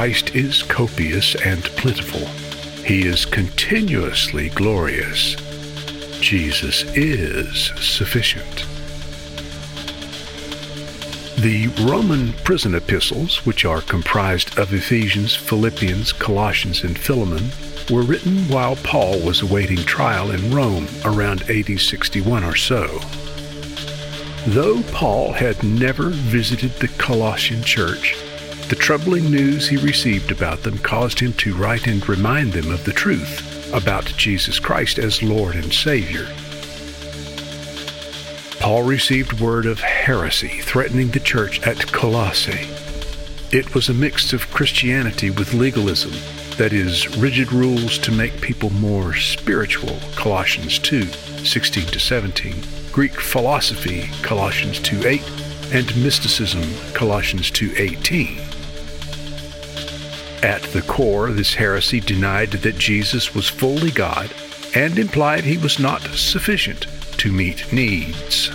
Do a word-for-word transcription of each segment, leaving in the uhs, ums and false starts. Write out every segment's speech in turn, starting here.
Christ is copious and plentiful. He is continuously glorious. Jesus is sufficient. The Roman prison epistles, which are comprised of Ephesians, Philippians, Colossians, and Philemon, were written while Paul was awaiting trial in Rome around A D sixty-one or so. Though Paul had never visited the Colossian church, the troubling news he received about them caused him to write and remind them of the truth about Jesus Christ as Lord and Savior. Paul received word of heresy threatening the church at Colossae. It was a mix of Christianity with legalism, that is, rigid rules to make people more spiritual, Colossians two, sixteen to seventeen, Greek philosophy, Colossians two eight, and mysticism, Colossians two eighteen. At the core, this heresy denied that Jesus was fully God and implied he was not sufficient to meet needs.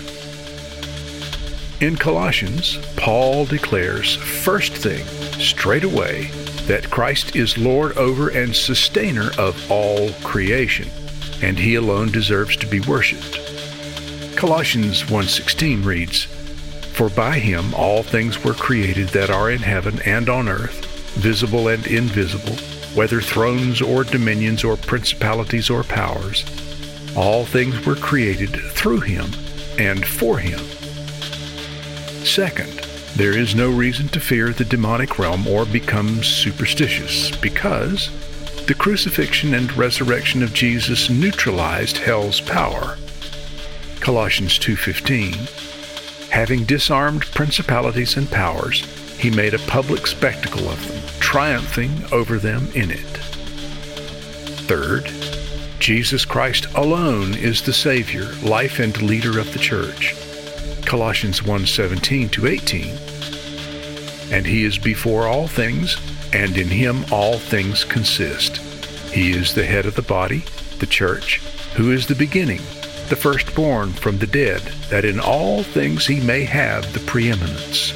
In Colossians, Paul declares, first thing, straight away, that Christ is Lord over and sustainer of all creation, and he alone deserves to be worshipped. Colossians one sixteen reads, "For by him all things were created that are in heaven and on earth, visible and invisible, whether thrones or dominions or principalities or powers. All things were created through him and for him." Second, there is no reason to fear the demonic realm or become superstitious, because the crucifixion and resurrection of Jesus neutralized hell's power. Colossians two fifteen, "Having disarmed principalities and powers, he made a public spectacle of them, triumphing over them in it." Third, Jesus Christ alone is the Savior, life, and leader of the church. Colossians one seventeen to eighteen, "And he is before all things, and in him all things consist. He is the head of the body, the church, who is the beginning, the firstborn from the dead, that in all things he may have the preeminence."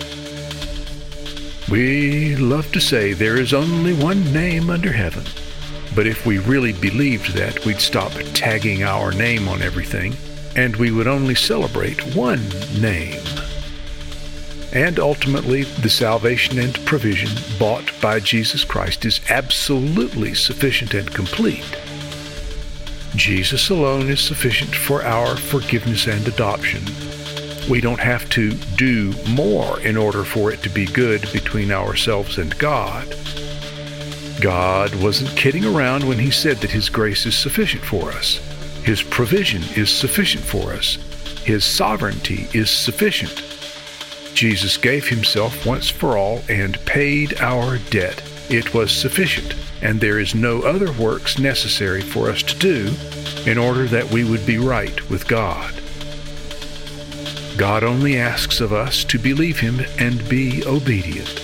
We love to say there is only one name under heaven, but if we really believed that, we'd stop tagging our name on everything, and we would only celebrate one name. And ultimately, the salvation and provision bought by Jesus Christ is absolutely sufficient and complete. Jesus alone is sufficient for our forgiveness and adoption. We don't have to do more in order for it to be good between ourselves and God. God wasn't kidding around when he said that his grace is sufficient for us. His provision is sufficient for us. His sovereignty is sufficient. Jesus gave himself once for all and paid our debt. It was sufficient, and there is no other works necessary for us to do in order that we would be right with God. God only asks of us to believe him and be obedient.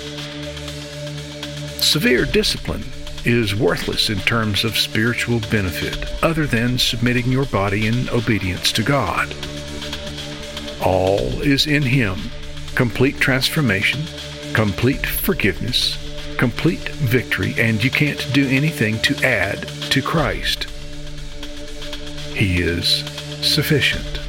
Severe discipline is worthless in terms of spiritual benefit, other than submitting your body in obedience to God. All is in him: complete transformation, complete forgiveness, complete victory, and you can't do anything to add to Christ. He is sufficient.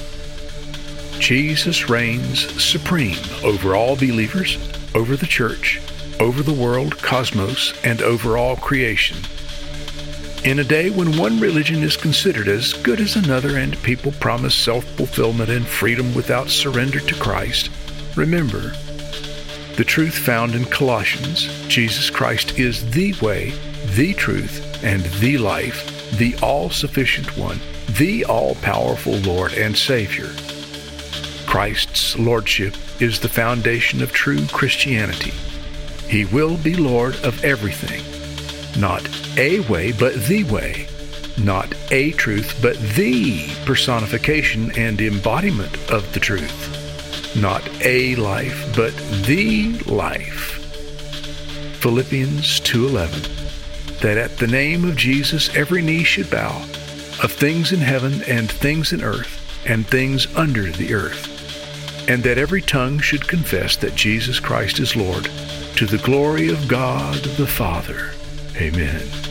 Jesus reigns supreme over all believers, over the church, over the world, cosmos, and over all creation. In a day when one religion is considered as good as another and people promise self-fulfillment and freedom without surrender to Christ, remember the truth found in Colossians. Jesus Christ is the way, the truth, and the life, the all-sufficient one, the all-powerful Lord and Savior. Christ's lordship is the foundation of true Christianity. He will be Lord of everything. Not a way, but the way. Not a truth, but the personification and embodiment of the truth. Not a life, but the life. Philippians two eleven, that at the name of Jesus every knee should bow, of things in heaven and things in earth and things under the earth, and that every tongue should confess that Jesus Christ is Lord, to the glory of God the Father. Amen.